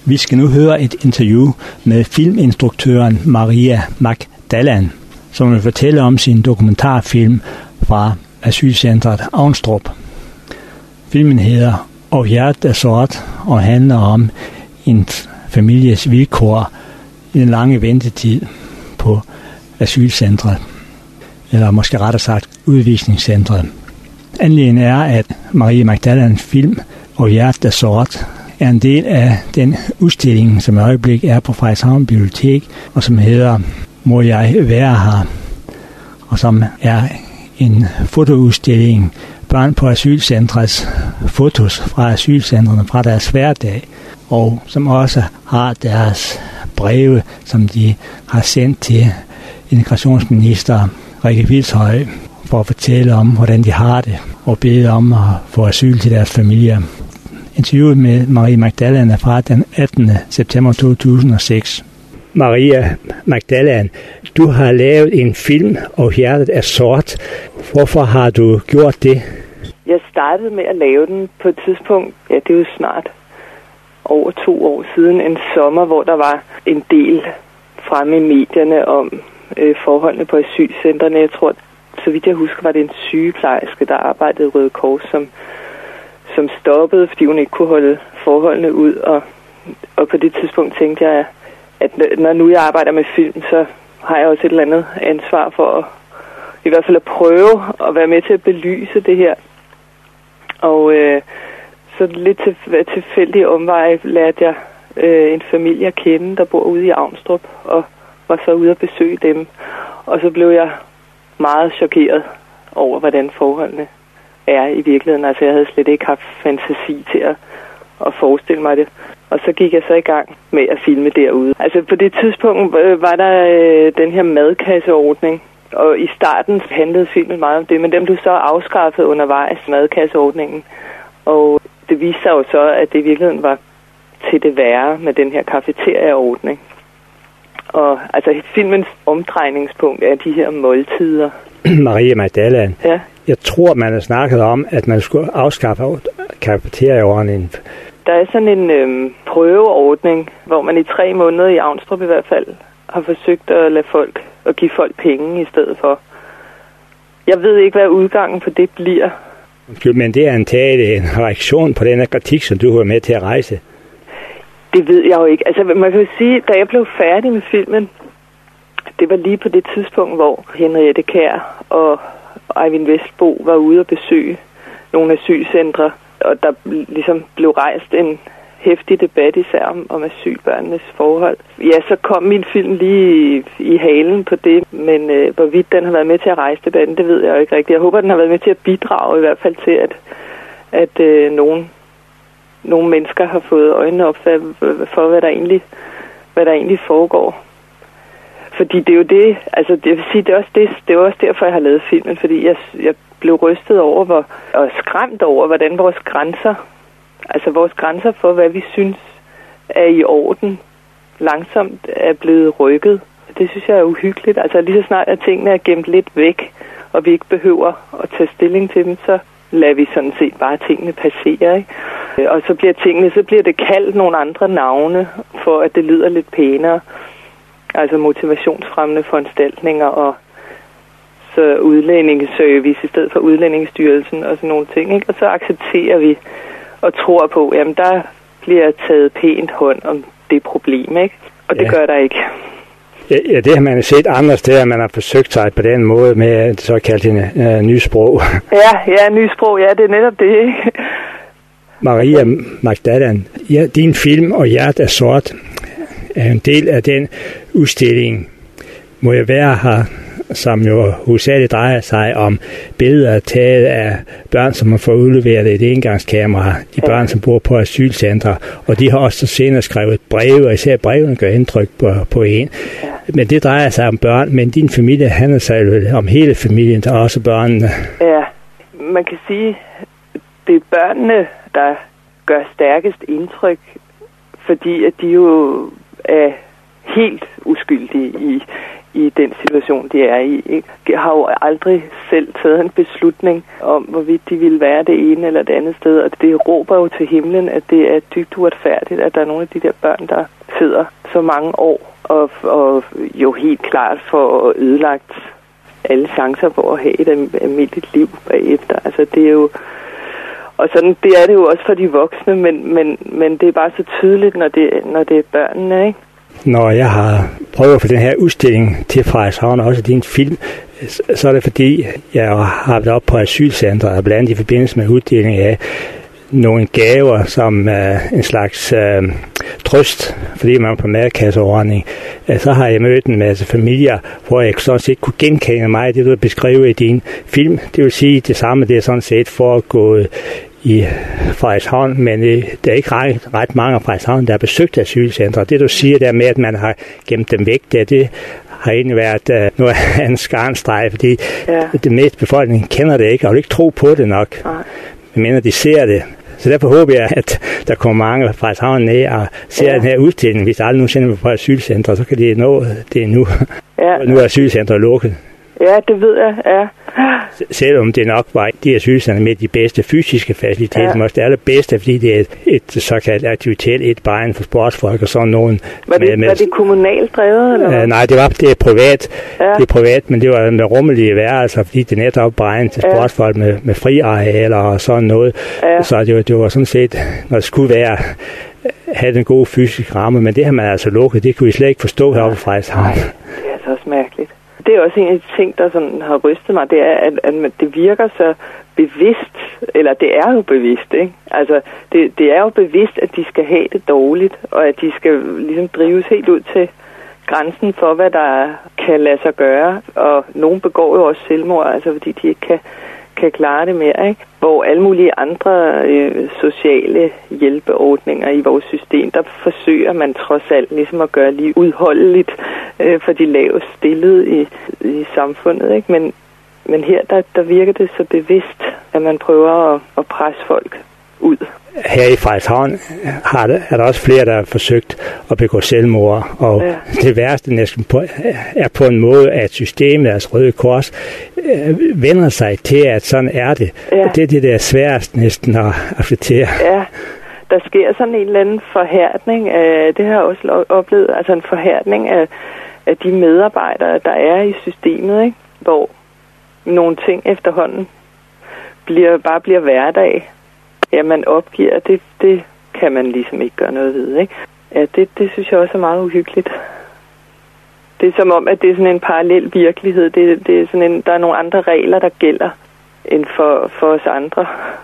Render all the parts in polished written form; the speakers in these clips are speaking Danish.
Vi skal nu høre et interview med filminstruktøren Maria Magdallan, som vil fortælle om sin dokumentarfilm fra asylcentret Avnstrup. Filmen hedder Og hjertet er sort og handler om en families vilkår i en lange ventetid på asylcentret, eller måske rettere sagt udvisningscentret. Anledningen er, at Maria Magdallans film Og hjertet er sort er en del af den udstilling, som i øjeblik er på Frederikshavn Bibliotek, og som hedder Må jeg være her, og som er en fotoudstilling, børn på asylcentrets fotos fra asylcentrene fra deres hverdag, og som også har deres breve, som de har sendt til integrationsminister Rikke Hvilshøj for at fortælle om, hvordan de har det, og bede om at få asyl til deres familier. Interviewet med Maria Magdallan er fra den 18. september 2006. Maria Magdallan, du har lavet en film, Og hjertet er sort. Hvorfor har du gjort det? Jeg startede med at lave den på et tidspunkt, det er jo snart over 2 år siden, en sommer, hvor der var en del fremme i medierne om forholdene på asylcentrene. Jeg tror, så vidt jeg husker, var det en sygeplejerske, der arbejdede i Røde Kors, som stoppede, fordi hun ikke kunne holde forholdene ud. Og på det tidspunkt tænkte jeg, at når nu jeg arbejder med film, så har jeg også et eller andet ansvar for i hvert fald at prøve at være med til at belyse det her. Og så lidt tilfældig omvej lærte jeg en familie at kende, der bor ude i Avnstrup, og var så ude at besøge dem. Og så blev jeg meget chokeret over, hvordan forholdene er i virkeligheden. Altså jeg havde slet ikke haft fantasi til at forestille mig det. Og så gik jeg så i gang med at filme derude. Altså på det tidspunkt var der den her madkasseordning, og i starten handlede filmen meget om det, men den blev så afskaffet undervejs, madkasseordningen. Og det viste sig jo så, at det i virkeligheden var til det værre med den her cafeteriaordning. Og altså filmens omdrejningspunkt er de her måltider. Maria Magdallan, ja. Jeg tror, man har snakket om, at man skulle afskaffe cafeteriaordningen. Der er sådan en prøveordning, hvor man i 3 måneder i Avnstrup i hvert fald har forsøgt at give folk penge i stedet for. Jeg ved ikke, hvad udgangen på det bliver. Men det er en reaktion på den kritik, som du var med til at rejse. Det ved jeg jo ikke. Altså man kan jo sige, da jeg blev færdig med filmen, det var lige på det tidspunkt, hvor Henriette Kjær og Eivind Vestbo var ude at besøge nogle asylcentre, og der ligesom blev rejst en heftig debat især om asylbørnenes forhold. Ja, så kom min film lige i halen på det, men hvorvidt den har været med til at rejse debatten, det ved jeg jo ikke rigtigt. Jeg håber, den har været med til at bidrage i hvert fald til, at nogle mennesker har fået øjnene op for, hvad der egentlig foregår. Fordi det er jo det, altså det vil sige, det er også derfor, jeg har lavet filmen, fordi jeg blev rystet over og skræmt over, hvordan vores grænser for, hvad vi synes er i orden, langsomt er blevet rykket. Det synes jeg er uhyggeligt. Altså lige så snart at tingene er gemt lidt væk, og vi ikke behøver at tage stilling til dem, så lader vi sådan set bare tingene passere, ikke? Og så bliver det kaldt nogle andre navne, for at det lyder lidt pænere. Altså motivationsfremmende foranstaltninger og så udlændingeservice i stedet for udlændingsstyrelsen og sådan nogle ting, ikke? Og så accepterer vi og tror på, jamen der bliver taget pænt hånd om det problem, ikke? Og det gør der ikke. Ja, det har man set andre steder, man har forsøgt sig på den måde med det såkaldte nysprog. Ja, nysprog, ja, det er netop det, ikke? Maria Magdallan, ja, din film Og hjertet er sort er en del af den udstilling Må jeg være her, som jo hovedsageligt drejer sig om billeder taget af børn, som har fået udleveret et engangskamera, de børn, som bor på asylcentre, og de har også senere skrevet breve, og især brevene gør indtryk på en. Men det drejer sig om børn, men din familie handler sig om hele familien, der er også børnene. Ja, man kan sige, det er børnene, der gør stærkest indtryk, fordi at de jo er helt uskyldige i den situation, de er i. Ikke? De har jo aldrig selv taget en beslutning om, hvorvidt de ville være det ene eller det andet sted, og det råber jo til himlen, at det er dybt uretfærdigt, at der er nogle af de der børn, der sidder så mange år, og jo helt klart får ødelagt alle chancer for at have et almindeligt liv bagefter. Altså det er jo, og sådan det er det jo også for de voksne, men det er bare så tydeligt, når det er børnene, ikke? Når jeg har prøvet at få den her udstilling til Frederikshavn, og også din film, så er det fordi, jeg har været op på asylcentret, og blandt andet i forbindelse med uddelingen af nogle gaver som en slags trøst, fordi man er på madkasseordning. Så har jeg mødt en masse familier, hvor jeg sådan set kunne genkende mig, det du beskriver i din film. Det vil sige, det samme, det er sådan set foregået i Frederikshavn, men der er ikke ret mange af Frederikshavn, der har besøgt asylcentre. Det du siger der med, at man har gemt dem væk, det har egentlig været noget af en skarnstreg, fordi det meste befolkning kender det ikke, og vil ikke tro på det nok. Jeg mener, de ser det. Så derfor håber jeg, at der kommer mange fra Frederikshavn ned og ser den her udstilling. Hvis aldrig nu sender vi på asylcenter, så kan de nå det nu. Nu er asylcentret lukket. Ja, det ved jeg, ja. Selvom det nok var de asylcentre med de bedste fysiske faciliteter, som også det allerbedste, fordi det er et såkaldt aktivitet, et bare for sportsfolk og sådan nogen. Var det kommunalt drevet? Eller? Nej, det er privat. Ja. Det er privat, men det var med rummelige værelser, fordi det netop beregnet til sportsfolk med friarealer og sådan noget. Ja. Så det var sådan set, når det skulle være, have den gode fysiske ramme, men det har man altså lukket. Det kunne vi slet ikke forstå heroppe fra Frederikshavn. Det er altså også mærkeligt. Det er også en af de ting, der sådan har rystet mig, det er, at det virker så bevidst, eller det er jo bevidst, ikke? Altså, det er jo bevidst, at de skal have det dårligt, og at de skal ligesom drives helt ud til grænsen for, hvad der kan lade sig gøre, og nogen begår jo også selvmord, altså fordi de ikke kan klare det mere, ikke? Hvor alle mulige andre sociale hjælpeordninger i vores system, der forsøger man trods alt ligesom at gøre liv udholdeligt for de lavest stillede i samfundet, ikke? Men her, der virker det så bevidst, at man prøver at presse folk ud. Her i Frederikshavn er der også flere, der har forsøgt at begå selvmord, og det værste næsten er på en måde, at systemet, altså Røde Kors, vender sig til, at sådan er det. Ja. Det er det, der er sværest næsten at acceptere. Ja, der sker sådan en eller anden forhærdning, det har jeg også oplevet, altså en forhærdning af de medarbejdere, der er i systemet, ikke? Hvor nogle ting efterhånden bare bliver hverdag. Ja, man opgiver, det kan man ligesom ikke gøre noget ved, ikke? Ja, det synes jeg også er meget uhyggeligt. Det er som om, at det er sådan en parallel virkelighed. Det er sådan der er nogle andre regler, der gælder end for os andre.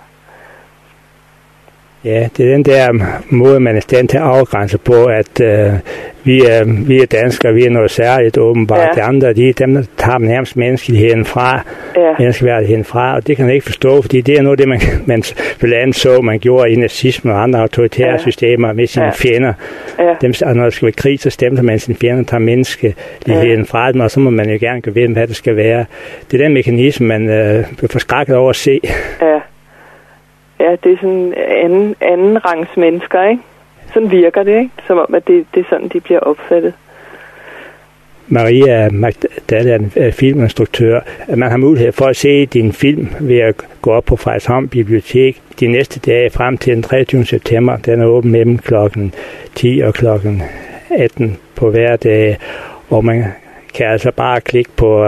Ja, det er den der måde, man er stand til at afgrænse på, at vi er danskere, vi er noget særligt åbenbart. Ja. De andre, de er dem, der tager nærmest menneskeligheden fra, menneskeværdigheden fra, og det kan man ikke forstå, fordi det er noget det, man blandt andet så, man gjorde i nazisme og andre autoritære systemer med sine fjender. Ja. Dem, og når der skal være krig, så stemmer man sine fjender, tager menneskeligheden fra dem, og så må man jo gerne gå ved, hvad det skal være. Det er den mekanisme, man bliver forskrækket over at se. Ja. Ja, det er sådan anden rangs mennesker, ikke? Sådan virker det, ikke? Som om, at det er sådan, de bliver opfattet. Maria Magdalene er filminstruktør. Man har mulighed for at se din film ved at gå op på Frederikshavn Bibliotek de næste dage frem til den 23. september. Den er åben mellem klokken 10 og klokken 18 på hver dag. Og man kan altså bare klikke på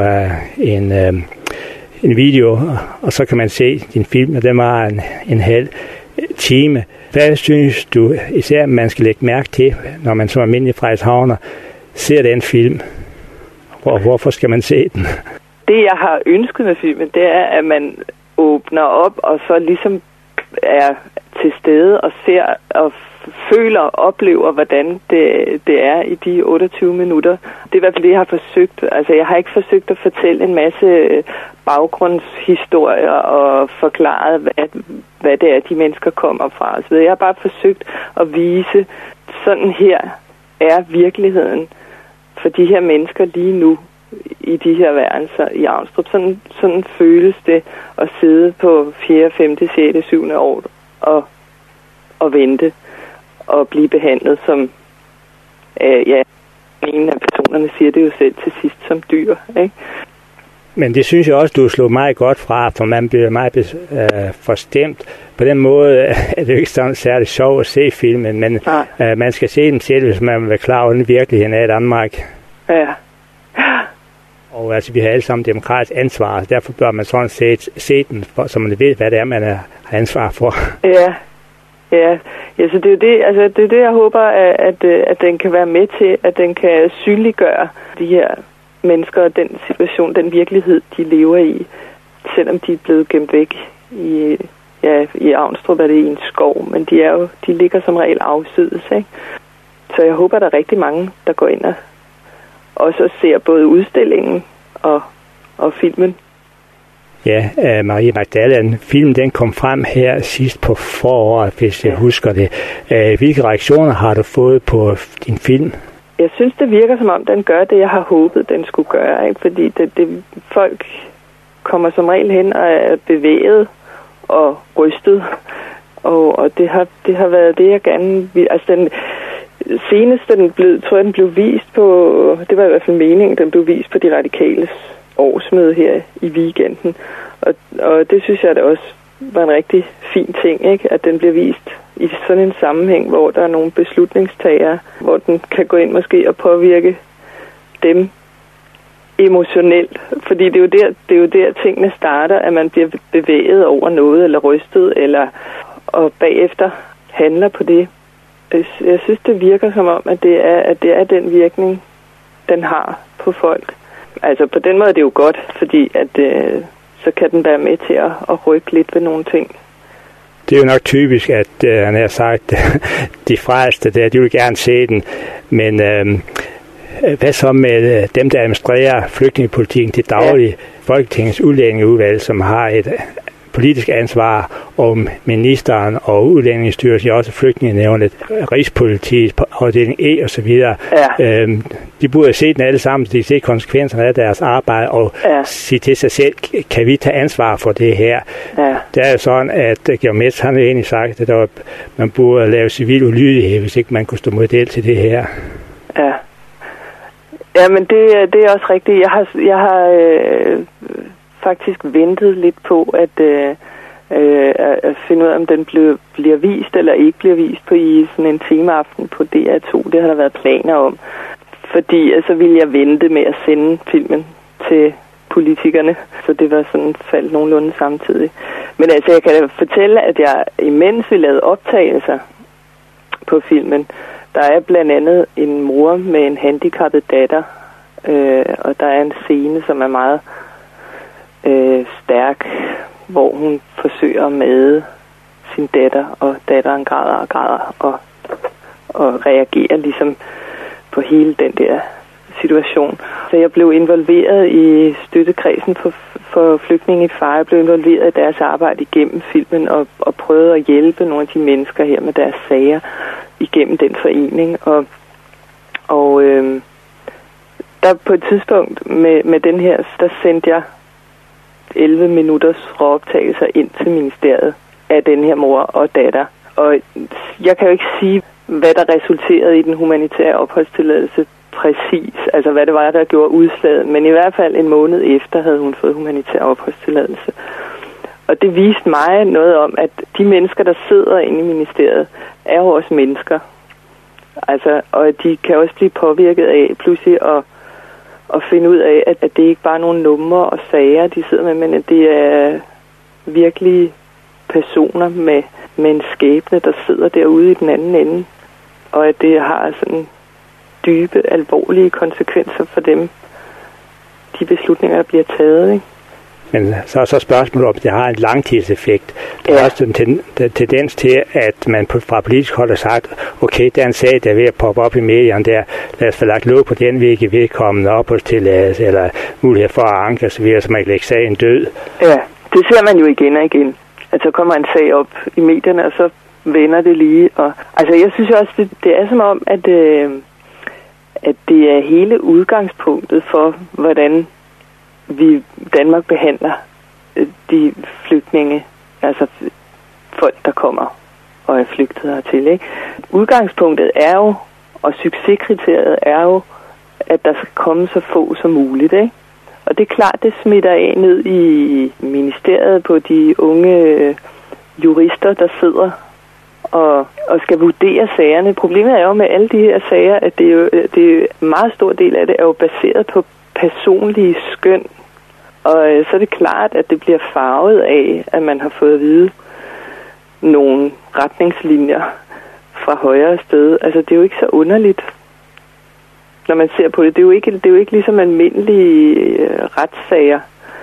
en video, og så kan man se din film, og den var en halv time. Hvad synes du især, man skal lægge mærke til, når man som almindelig frederikshavner ser den film? Og hvorfor skal man se den? Det, jeg har ønsket med filmen, det er, at man åbner op, og så ligesom er til stede og ser og føler og oplever, hvordan det er i de 28 minutter. Det er i hvert fald det, jeg har forsøgt. Altså, jeg har ikke forsøgt at fortælle en masse baggrundshistorier og forklare, hvad det er, de mennesker kommer fra. Så jeg har bare forsøgt at vise, sådan her er virkeligheden for de her mennesker lige nu i de her værelser i Avnstrup. Sådan føles det at sidde på 4., 5., 6., 7. år og vente og blive behandlet som en af personerne hovedpersonerne siger det jo selv til sidst som dyr, ikke? Men det synes jeg også, du slog meget godt fra, for man bliver meget forstemt. På den måde er det jo ikke sådan særlig sjovt at se filmen, men man skal se den selv, hvis man vil være klar over den virkeligheden af Danmark. Ja. Og altså, vi har alle sammen demokratisk ansvar, og derfor bør man sådan se den, så man ved, hvad det er, man har ansvar for. Ja, så det er jo det, altså det er det, jeg håber, at den kan være med til, at den kan synliggøre de her mennesker og den situation, den virkelighed, de lever i, selvom de er blevet gemt væk i Avnstrup, er det i en skov, men de ligger som regel afsides, ikke? Så jeg håber, der er rigtig mange, der går ind og også ser både udstillingen og filmen. Ja, Marie Magdalene, filmen den kom frem her sidst på foråret, hvis jeg husker det. Hvilke reaktioner har du fået på din film? Jeg synes, det virker som om, den gør det, jeg har håbet, den skulle gøre, ikke? Fordi folk kommer som regel hen og er bevæget og rystet, og det har været det, jeg gerne vil. Altså den seneste, den blev vist på, det var i hvert fald meningen, den blev vist på De Radikales årsmøde her i weekenden, og det synes jeg da også var en rigtig fin ting, ikke? At den bliver vist i sådan en sammenhæng, hvor der er nogle beslutningstagere, hvor den kan gå ind måske og påvirke dem emotionelt, fordi det er jo der tingene starter, at man bliver bevæget over noget eller rystet, og bagefter handler på det. Jeg synes, det virker som om, at det er den virkning, den har på folk. Altså på den måde er det jo godt, fordi at så kan den være med til at rykke lidt ved nogle ting. Det er jo nok typisk, at han har sagt, de frelste der, de vil gerne se den, men hvad så med dem, der administrerer flygtningepolitikken til daglig? Ja. Folketingets udlændingeudvalg, som har et politisk ansvar om ministeren og udlændingsstyrelsen, også flygtningenævnet, Rigspolitiet, afdeling E og så videre. Ja. De burde se den alle sammen, så de ser konsekvenserne af deres arbejde og sige til sig selv, kan vi tage ansvar for det her? Ja. Det er jo sådan, at Georg Metz, han har egentlig sagt, at man burde lave civil ulydighed, hvis ikke man kunne stå model til det her. Ja. Ja, men det er også rigtigt. Jeg har faktisk ventet lidt på at finde ud af, om den bliver vist eller ikke bliver vist i sådan en temaaften på DR2. Det har der været planer om. Fordi så ville jeg vente med at sende filmen til politikerne, så det var sådan faldt nogenlunde samtidig. Men altså, jeg kan fortælle, at jeg imens vi lavede optagelser på filmen, der er blandt andet en mor med en handicappet datter, og der er en scene, som er meget stærk, hvor hun forsøger at made sin datter, og datteren græder og reagerer ligesom på hele den der situation. Så jeg blev involveret i støttekredsen for flygtninge i fare. Jeg blev involveret i deres arbejde igennem filmen og prøvede at hjælpe nogle af de mennesker her med deres sager igennem den forening. Og der på et tidspunkt med den her, der sendte jeg 11 minutters råoptagelser ind til ministeriet af den her mor og datter. Og jeg kan jo ikke sige, hvad der resulterede i den humanitære opholdstilladelse præcis, altså hvad det var, der gjorde udslaget, men i hvert fald en måned efter havde hun fået humanitær opholdstilladelse. Og det viste mig noget om, at de mennesker, der sidder inde i ministeriet, er jo også mennesker. Altså, og de kan også blive påvirket af pludselig at finde ud af, at det ikke bare er nogle numre og sager, de sidder med, men at det er virkelig personer med en skæbne, der sidder derude i den anden ende. Og at det har sådan dybe, alvorlige konsekvenser for dem, de beslutninger, der bliver taget, ikke? Men så er så spørgsmålet, om det har en langtidseffekt. Der er også en tendens til, at man fra politisk hold har sagt, okay, der er en sag, der er ved at poppe op i medierne der, lad os få lagt låg på den, vi ikke vedkommende opholdstilladelse, eller mulighed for at anke osv., så man kan lægge sagen død. Ja, det ser man jo igen og igen. At så kommer en sag op i medierne, og så vender det lige. Og, altså, jeg synes også, det er som om, at det er hele udgangspunktet for, hvordan Danmark behandler de flygtninge, altså folk, der kommer og er flygtet hertil, ikke? Udgangspunktet er jo, og succeskriteriet er jo, at der skal komme så få som muligt, ikke? Og det er klart, det smitter af ned i ministeriet på de unge jurister, der sidder og skal vurdere sagerne. Problemet er jo med alle de her sager, at det er en meget stor del af det er jo baseret på personlige skøn. Og så er det klart, at det bliver farvet af, at man har fået at vide nogle retningslinjer fra højere sted. Altså, det er jo ikke så underligt, når man ser på det. Det er jo ikke ligesom almindelige retssager,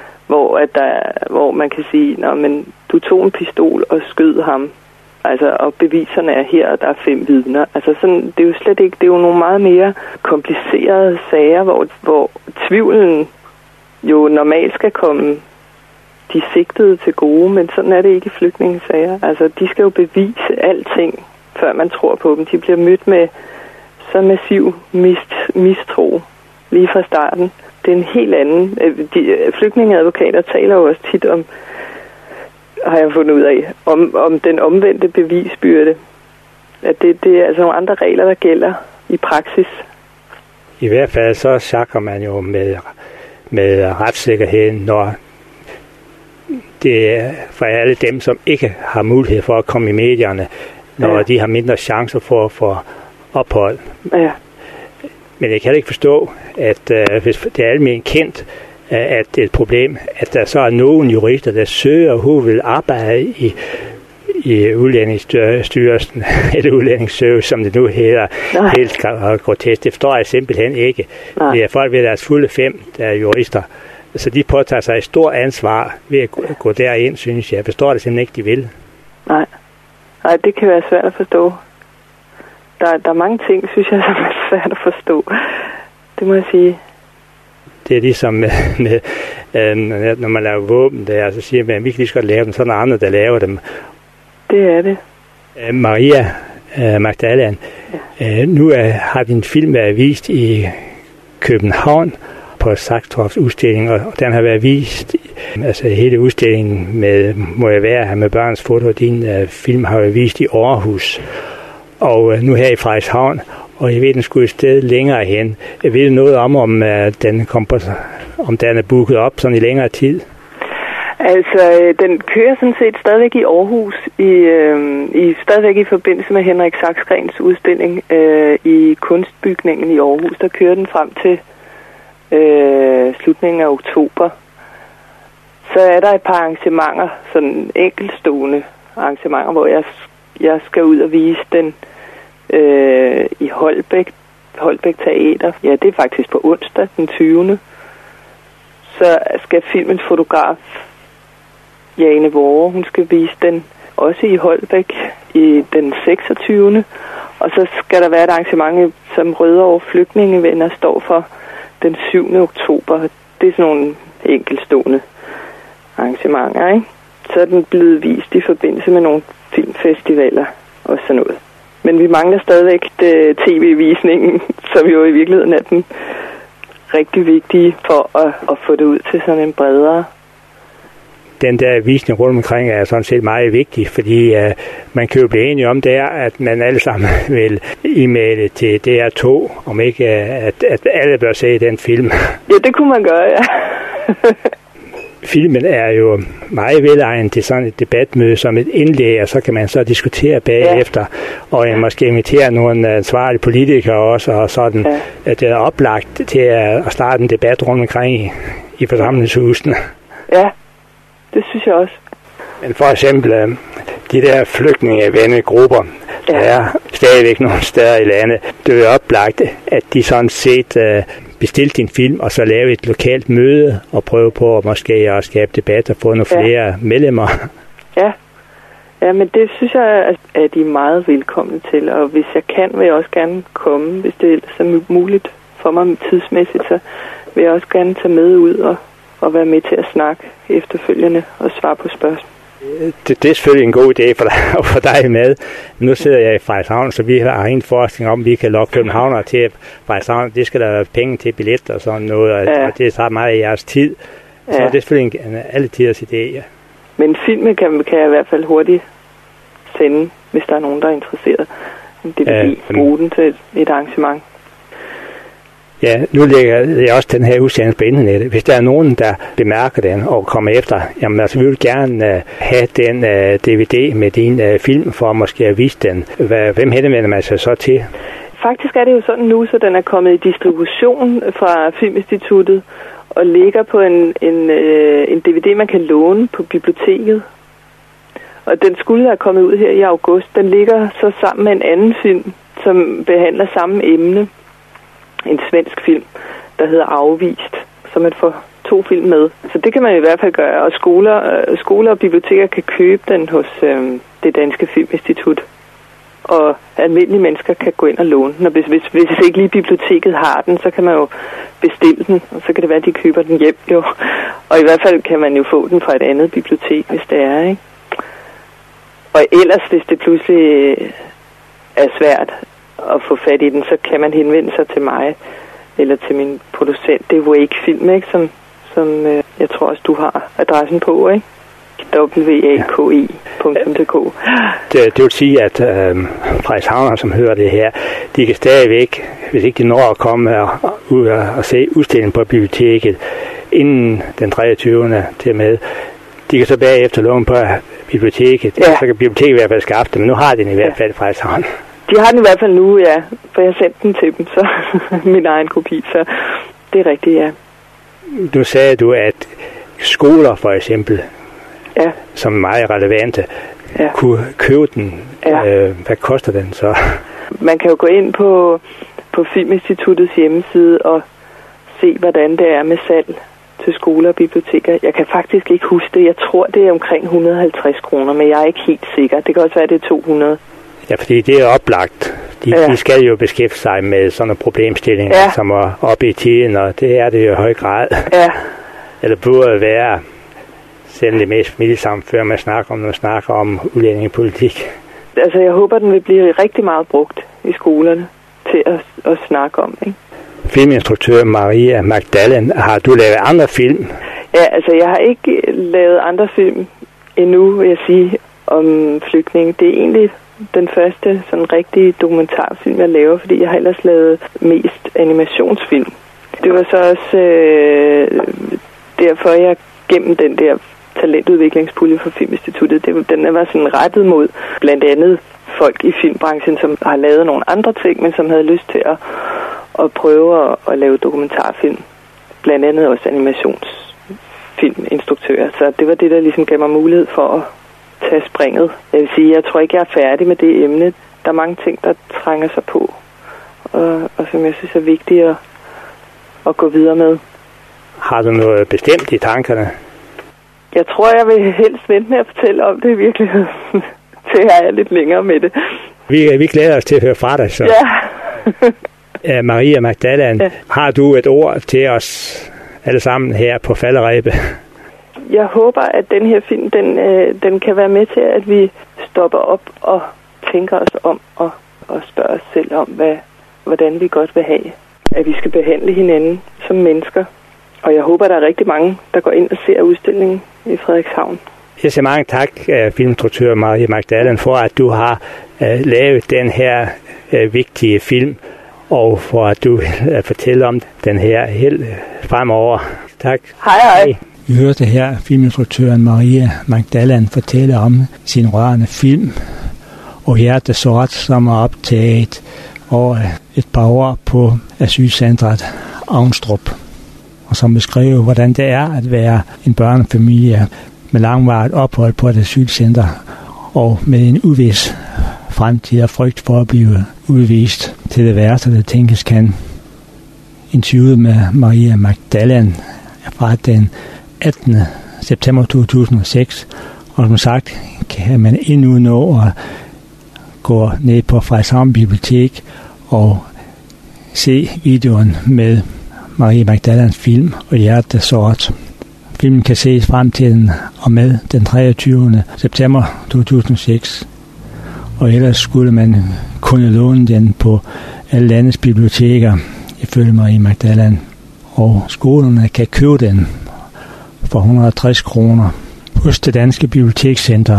hvor man kan sige, nå, men du tog en pistol og skød ham. Altså, og beviserne er her, og der er 5 vidner. Altså, sådan, det er jo slet ikke, det er jo nogle meget mere komplicerede sager, hvor tvivlen jo normalt skal komme de sigtede til gode, men sådan er det ikke i flygtningesager. Altså, de skal jo bevise alting, før man tror på dem. De bliver mødt med så massiv mistro lige fra starten. Det er en helt anden. Flygtningeadvokater taler jo også tit om, har jeg fundet ud af, om den omvendte bevisbyrde. At det er altså nogle andre regler, der gælder i praksis. I hvert fald så sakker man jo med retssikkerheden, når det er for alle dem, som ikke har mulighed for at komme i medierne, når de har mindre chancer for at få ophold. Ja. Men jeg kan ikke forstå, at hvis det er almindeligt kendt, at det er et problem, at der så er nogle jurister, der søger, who vil arbejde i Udlændingsstyrelsen, eller Udlændingsservice, som det nu hedder, helt grotesk. Det forstår jeg simpelthen ikke. Nej. Det er folk ved deres fulde 5, der er jurister. Så de påtager sig et stort ansvar ved at gå derind, synes jeg. Jeg forstår det simpelthen ikke, de vil. Nej, det kan være svært at forstå. Der er mange ting, synes jeg, som er svært at forstå. Det må jeg sige. Det er ligesom med når man laver våben der, så siger man, at vi kan lige så godt lave dem, så er der andre, der laver dem. Det er det. Maria Magdalene, nu har din film været vist i København på Saxtorps udstilling, og den har været vist, altså hele udstillingen må jeg være her med børns foto, din film har været vist i Aarhus, og nu her i Frederikshavn, og jeg ved, den skulle et sted længere hen. Jeg ved noget om den er booket op sådan i længere tid? Altså, den kører sådan set stadigvæk i Aarhus, stadigvæk i forbindelse med Henrik Saxgrens udstilling i Kunstbygningen i Aarhus. Der kører den frem til slutningen af oktober. Så er der et par arrangementer, sådan enkeltstående arrangementer, hvor jeg skal ud og vise den i Holbæk Teater. Ja, det er faktisk på onsdag den 20. Så skal filmens fotograf Jane Vore, hun skal vise den også i Holbæk i den 26. Og så skal der være et arrangement, som Rødovre Flygtningevenner står for den 7. oktober. Det er sådan nogle enkeltstående arrangementer, ikke? Så er den blevet vist i forbindelse med nogle filmfestivaler og sådan noget. Men vi mangler stadigvæk tv-visningen, som jo i virkeligheden er den rigtig vigtige for at få det ud til sådan en bredere. Den der visning rundt omkring er sådan set meget vigtig, fordi man kan jo blive enige om der, at man alle sammen vil e-maile til DR2, om ikke at alle bør se den film. Ja, det kunne man gøre, ja. Filmen er jo meget velegnet til sådan et debatmøde som et indlæg, og så kan man så diskutere bagefter, og måske invitere nogle ansvarlige politikere også, og sådan, at det er oplagt til at starte en debat rundt omkring i forsamlingshusene. Ja, det synes jeg også. Men for eksempel de der flygtningevennegrupper, der er stadigvæk nogle steder i landet, det er oplagt, at de sådan set bestilte din film, og så lave et lokalt møde, og prøve på at måske at skabe debat og få nogle flere medlemmer. Ja, men det synes jeg, at de er meget velkomne til, og hvis jeg kan, vil jeg også gerne komme, hvis det er muligt for mig tidsmæssigt, så vil jeg også gerne tage med ud og være med til at snakke efterfølgende og svare på spørgsmål. Det er selvfølgelig en god idé for dig at få dig med. Nu sidder jeg i Frederikshavn, så vi har en forskning om, at vi kan lokke københavnere til Frederikshavn. Det skal der være penge til billetter og sådan noget, og det tager meget af jeres tid. Så det er selvfølgelig alle tiders idé. Ja. Men filmen kan jeg i hvert fald hurtigt sende, hvis der er nogen, der er interesseret. Det vil bruge den til et arrangement. Ja, nu lægger jeg også den her udsendelse på internettet. Hvis der er nogen, der bemærker den og kommer efter, jamen altså, vi vil gerne have den DVD med din film for måske at vise den. Hvem henvender man sig så til? Faktisk er det jo sådan nu, så den er kommet i distribution fra Filminstituttet og ligger på en DVD, man kan låne på biblioteket. Og den skulle have kommet ud her i august. Den ligger så sammen med en anden film, som behandler samme emne. En svensk film, der hedder Afvist, så man får 2 film med. Så det kan man i hvert fald gøre, og skoler og biblioteker kan købe den hos det danske Filminstitut. Og almindelige mennesker kan gå ind og låne den. Og hvis ikke lige biblioteket har den, så kan man jo bestille den, og så kan det være, at de køber den hjem jo. Og i hvert fald kan man jo få den fra et andet bibliotek, hvis det er, ikke? Og ellers, hvis det pludselig er svært at få fat i den, så kan man henvende sig til mig, eller til min producent. Det er Wake Film, ikke? Som jeg tror også, du har adressen på, ikke? waki.dk. Det vil sige, at Frederikshavnerne, som hører det her, de kan stadigvæk, hvis ikke de når at komme ud og se udstillingen på biblioteket inden den 23. til med, de kan så bagefter låne på biblioteket. Ja. Så kan biblioteket i hvert fald skaffe det, men nu har de den i hvert fald Frederikshavn. De har den i hvert fald nu, ja, for jeg har sendt den til dem, så min egen kopi, så det er rigtigt, ja. Nu sagde du, at skoler for eksempel, ja, som er meget relevante, ja, kunne købe den. Ja. Hvad koster den så? Man kan jo gå ind på Filminstituttets hjemmeside og se, hvordan det er med salg til skoler og biblioteker. Jeg kan faktisk ikke huske det. Jeg tror, det er omkring 150 kroner, men jeg er ikke helt sikker. Det kan også være, det er 200. Ja, fordi det er oplagt. De skal jo beskæftige sig med sådan nogle problemstillinger, ja, som er oppe i tiden, og det er det jo i høj grad. Ja. Eller burde være selv det mest familiesammenfører, man snakker om udlændingepolitik. Altså, jeg håber, den vil blive rigtig meget brugt i skolerne til at snakke om, ikke? Filminstruktør Maria Magdalén, har du lavet andre film? Ja, altså, jeg har ikke lavet andre film endnu, vil jeg sige, om flygtninge. Det er egentlig den første sådan rigtige dokumentarfilm, jeg laver, fordi jeg har ellers lavet mest animationsfilm. Det var så også derfor, jeg gennem den der talentudviklingspulje for Filminstituttet, den var sådan rettet mod blandt andet folk i filmbranchen, som har lavet nogle andre ting, men som havde lyst til at prøve at lave dokumentarfilm. Blandt andet også animationsfilminstruktører. Så det var det, der ligesom gav mig mulighed for at tage springet. Jeg vil sige, jeg tror ikke, jeg er færdig med det emne. Der er mange ting, der trænger sig på, og som jeg synes er vigtigt at gå videre med. Har du noget bestemt i tankerne? Jeg tror, jeg vil helst vente med at fortælle om det i virkeligheden, til jeg er lidt længere med det. Vi glæder os til at høre fra dig, så. Ja. Maria Magdalén, ja, har du et ord til os alle sammen her på falderebet? Jeg håber, at den her film, den kan være med til, at vi stopper op og tænker os om og spørger os selv om, hvordan vi godt vil have, at vi skal behandle hinanden som mennesker. Og jeg håber, der er rigtig mange, der går ind og ser udstillingen i Frederikshavn. Jeg siger mange tak, filminstruktør Maria Magdalén, for at du har lavet den her vigtige film, og for at du vil fortælle om den her helt fremover. Tak. Hej. Vi hørte her filminstruktøren Maria Magdalén fortælle om sin rørende film og Hjertesort, som er optaget over et par år på asylcentret Avnstrup, og som beskriver, hvordan det er at være en børnefamilie med langvarigt ophold på et asylcenter og med en uvis fremtid og frygt for at blive udvist til det værste, der tænkes kan. Interviewet med Maria Magdalén fra den 18. september 2006, og som sagt kan man endnu nå at gå ned på Frederikshavn Bibliotek og se videoen med Maria Magdalens film og Hjertesort. Filmen kan ses frem til den og med den 23. september 2006, og ellers skulle man kunne låne den på alle landets biblioteker, ifølge Maria Magdalén, og skolerne kan købe den for 160 kroner hos det danske bibliotekscenter.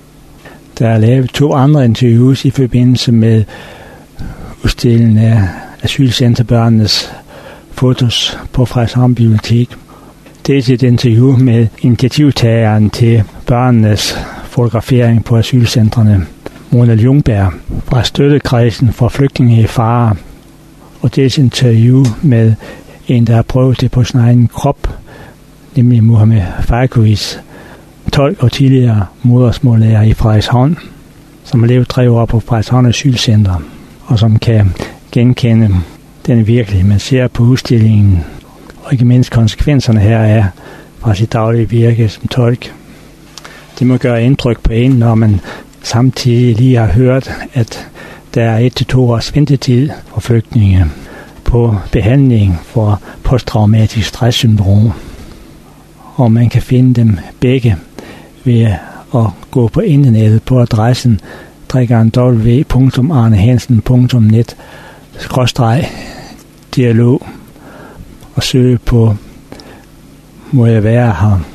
Der er lavet 2 andre interviews i forbindelse med udstillingen af asylcenterbørnenes fotos på Frederikshavn Bibliotek. Dels et interview med initiativtageren til børnenes fotografering på asylcentrene, Mona Ljungberg fra støttekredsen for flygtninge i fare, og dels interview med en, der har prøvet det på sin egen krop, nemlig Mohamed Fajkovic, tolk og tidligere modersmållærer i Frederikshavn, som har levet 3 år på Frederikshavn Asylcenter, og som kan genkende den virkelighed, man ser på udstillingen, og ikke mindst konsekvenserne her er fra sit daglige virke som tolk. Det må gøre indtryk på en, når man samtidig lige har hørt, at der er 1-2 års ventetid for flygtninge på behandling for posttraumatisk stresssyndrom. Og man kan finde dem begge ved at gå på internettet på adressen www.arnehansen.net/dialog og søge på Må jeg være her.